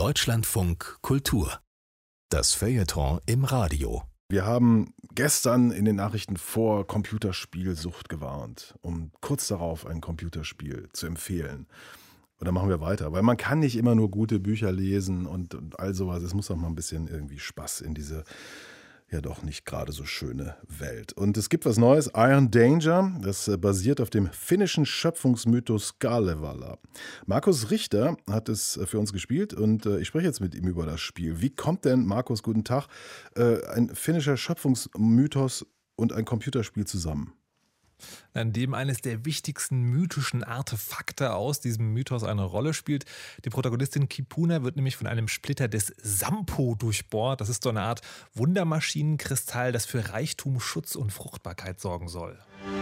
Deutschlandfunk Kultur. Das Feuilleton im Radio. Wir haben gestern in den Nachrichten vor Computerspielsucht gewarnt, um kurz darauf ein Computerspiel zu empfehlen. Und dann machen wir weiter, weil man kann nicht immer nur gute Bücher lesen und all sowas. Es muss auch mal ein bisschen irgendwie Spaß in diese ja doch nicht gerade so schöne Welt. Und es gibt was Neues, Iron Danger, das basiert auf dem finnischen Schöpfungsmythos Kalevala. Markus Richter hat es für uns gespielt und ich spreche jetzt mit ihm über das Spiel. Wie kommt denn, Markus, guten Tag, ein finnischer Schöpfungsmythos und ein Computerspiel zusammen? In dem eines der wichtigsten mythischen Artefakte aus diesem Mythos eine Rolle spielt. Die Protagonistin Kipuna wird nämlich von einem Splitter des Sampo durchbohrt. Das ist so eine Art Wundermaschinenkristall, das für Reichtum, Schutz und Fruchtbarkeit sorgen soll.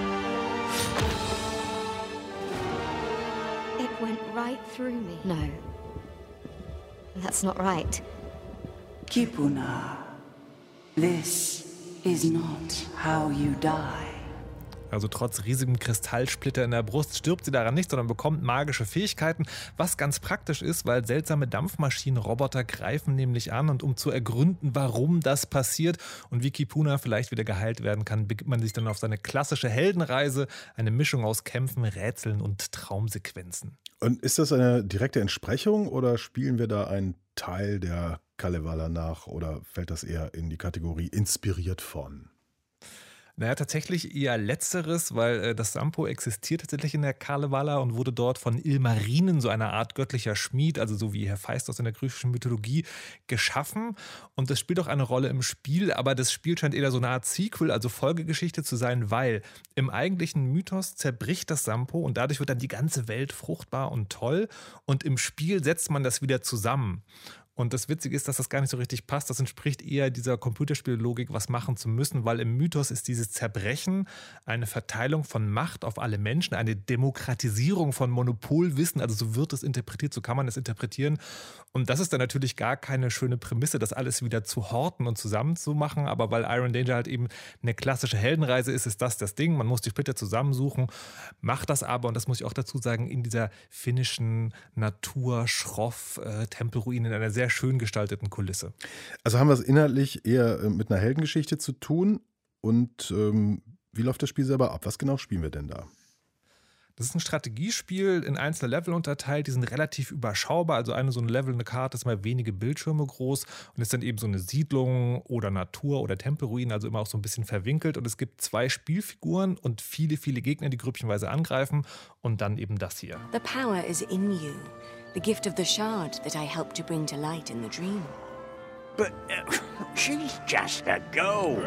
It went right through me. No, that's not right. Kipuna, this is not how you die. Also trotz riesigem Kristallsplitter in der Brust stirbt sie daran nicht, sondern bekommt magische Fähigkeiten, was ganz praktisch ist, weil seltsame Dampfmaschinenroboter greifen nämlich an und um zu ergründen, warum das passiert und wie Kipuna vielleicht wieder geheilt werden kann, begibt man sich dann auf seine klassische Heldenreise, eine Mischung aus Kämpfen, Rätseln und Traumsequenzen. Und ist das eine direkte Entsprechung oder spielen wir da einen Teil der Kalevala nach oder fällt das eher in die Kategorie inspiriert von? Naja, tatsächlich eher Letzteres, weil das Sampo existiert tatsächlich in der Kalevala und wurde dort von Ilmarinen, so einer Art göttlicher Schmied, also so wie Hephaistos in der griechischen Mythologie, geschaffen. Und das spielt auch eine Rolle im Spiel, aber das Spiel scheint eher so eine Art Sequel, also Folgegeschichte zu sein, weil im eigentlichen Mythos zerbricht das Sampo und dadurch wird dann die ganze Welt fruchtbar und toll. Und im Spiel setzt man das wieder zusammen. Und das Witzige ist, dass das gar nicht so richtig passt. Das entspricht eher dieser Computerspiellogik, was machen zu müssen, weil im Mythos ist dieses Zerbrechen eine Verteilung von Macht auf alle Menschen, eine Demokratisierung von Monopolwissen. Also so wird es interpretiert, so kann man es interpretieren. Und das ist dann natürlich gar keine schöne Prämisse, das alles wieder zu horten und zusammenzumachen. Aber weil Iron Danger halt eben eine klassische Heldenreise ist, ist das Ding. Man muss die Splitter zusammensuchen, macht das aber, und das muss ich auch dazu sagen, in dieser finnischen Natur, schroff, Tempelruinen in einer sehr schön gestalteten Kulisse. Also haben wir es inhaltlich eher mit einer Heldengeschichte zu tun und wie läuft das Spiel selber ab? Was genau spielen wir denn da? Das ist ein Strategiespiel in einzelne Level unterteilt, die sind relativ überschaubar, also so eine Level, eine Karte ist mal wenige Bildschirme groß und ist dann eben so eine Siedlung oder Natur oder Tempelruinen, also immer auch so ein bisschen verwinkelt und es gibt 2 Spielfiguren und viele, viele Gegner, die grüppchenweise angreifen und dann eben das hier. The power is in you, the gift of the shard that I helped to bring to light in the dream. But she's just a ghoul.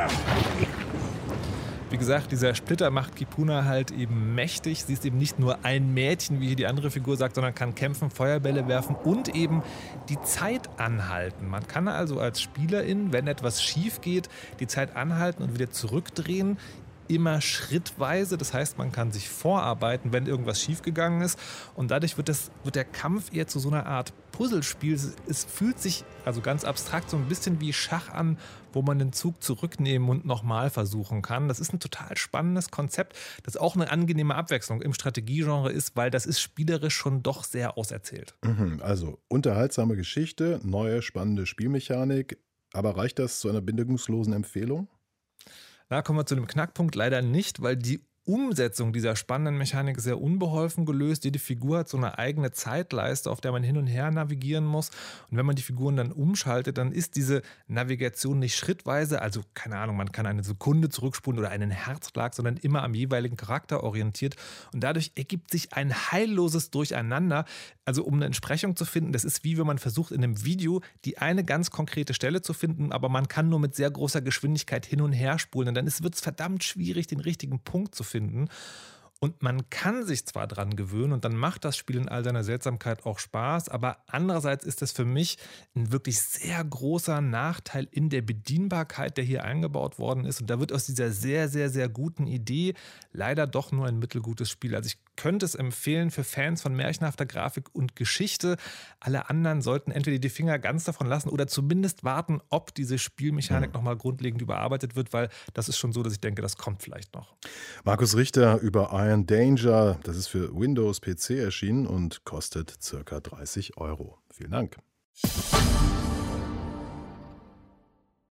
Wie gesagt, dieser Splitter macht Kipuna halt eben mächtig. Sie ist eben nicht nur ein Mädchen, wie hier die andere Figur sagt, sondern kann kämpfen, Feuerbälle werfen und eben die Zeit anhalten. Man kann also als Spielerin, wenn etwas schief geht, die Zeit anhalten und wieder zurückdrehen. Immer schrittweise, das heißt, man kann sich vorarbeiten, wenn irgendwas schiefgegangen ist und dadurch wird der Kampf eher zu so einer Art Puzzlespiel. Es fühlt sich also ganz abstrakt so ein bisschen wie Schach an, wo man den Zug zurücknehmen und nochmal versuchen kann. Das ist ein total spannendes Konzept, das auch eine angenehme Abwechslung im Strategiegenre ist, weil das ist spielerisch schon doch sehr auserzählt. Also unterhaltsame Geschichte, neue spannende Spielmechanik, aber reicht das zu einer bindungslosen Empfehlung? Da kommen wir zu dem Knackpunkt leider nicht, weil die Umsetzung dieser spannenden Mechanik ist sehr unbeholfen gelöst. Jede Figur hat so eine eigene Zeitleiste, auf der man hin und her navigieren muss. Und wenn man die Figuren dann umschaltet, dann ist diese Navigation nicht schrittweise, also keine Ahnung, man kann eine Sekunde zurückspulen oder einen Herzschlag, sondern immer am jeweiligen Charakter orientiert. Und dadurch ergibt sich ein heilloses Durcheinander. Also um eine Entsprechung zu finden, das ist wie wenn man versucht in einem Video die eine ganz konkrete Stelle zu finden, aber man kann nur mit sehr großer Geschwindigkeit hin und her spulen. Und dann wird es verdammt schwierig, den richtigen Punkt zu finden. Und man kann sich zwar dran gewöhnen und dann macht das Spiel in all seiner Seltsamkeit auch Spaß, aber andererseits ist das für mich ein wirklich sehr großer Nachteil in der Bedienbarkeit, der hier eingebaut worden ist. Und da wird aus dieser sehr, sehr, sehr guten Idee leider doch nur ein mittelgutes Spiel. Also ich könnte es empfehlen für Fans von märchenhafter Grafik und Geschichte. Alle anderen sollten entweder die Finger ganz davon lassen oder zumindest warten, ob diese Spielmechanik nochmal grundlegend überarbeitet wird, weil das ist schon so, dass ich denke, das kommt vielleicht noch. Markus Richter über Iron Danger, das ist für Windows PC erschienen und kostet ca. 30 Euro. Vielen Dank.